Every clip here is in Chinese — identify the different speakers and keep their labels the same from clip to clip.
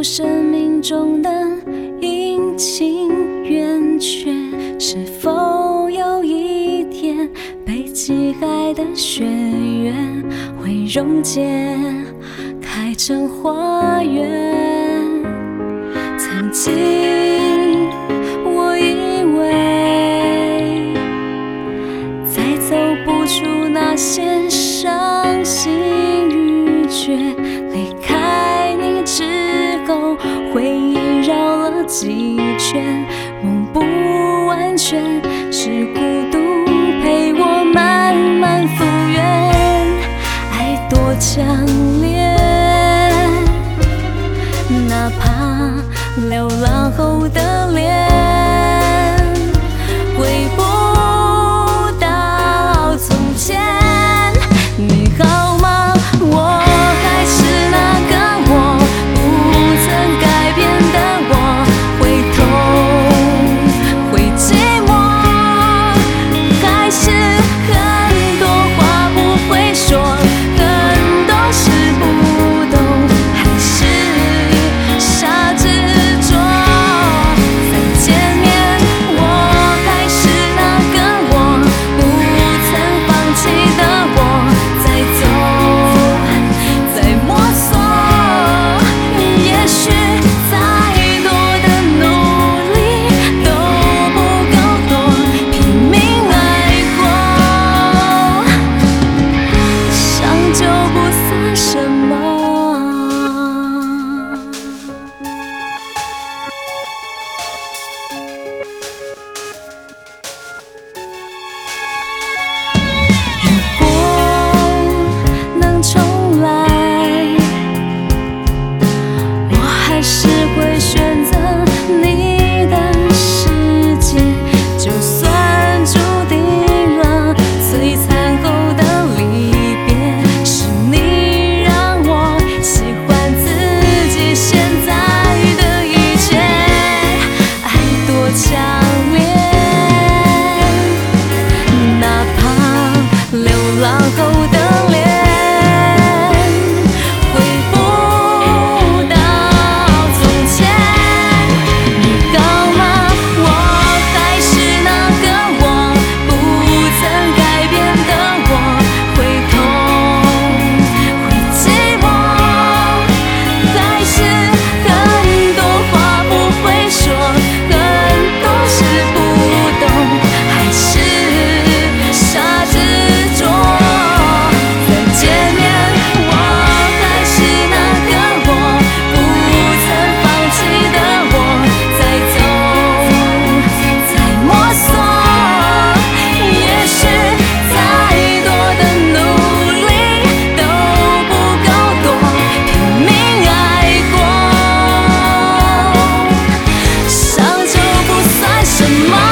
Speaker 1: 生命中的阴晴圆缺，是否有一天被击败的雪原会溶解，开成花园？曾经我以为再走不出那些伤心欲绝，离开你之后回忆绕了几圈，梦不完全，是孤独陪我慢慢复原。爱多强烈，哪怕流浪后的脸回不到从前。你好吗？我还是那个我，不曾改变的我，会痛会寂寞，还是很多话不会说，很多事不懂，还是傻执着。再见面，我还是那个我，不曾放弃的我，再走再摸索，也许再多的努力都不够多，拼命爱过，伤就不算什么。如果能重来，我还是会选择你的世界，就算注定了最残酷的离别，是你让我喜欢自己现在的一切。爱多强烈，哪怕流浪后的脸回不到从前。你好吗？我还是那个我，不曾改变的我，会痛会寂寞，还是很多话不会说，很多事不懂，还是傻执着。再见面，我还是那个我，不曾放弃的我，再走再摸索，也许再多的努力都不够多，拼命爱过，伤就不算什么。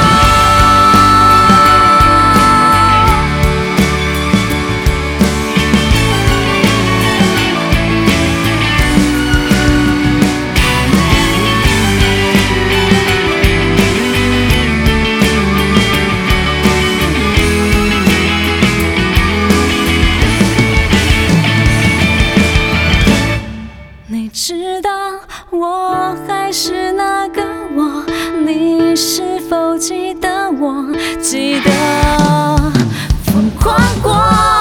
Speaker 1: 你知道我还是那个我，你是否记得我？记得疯狂过。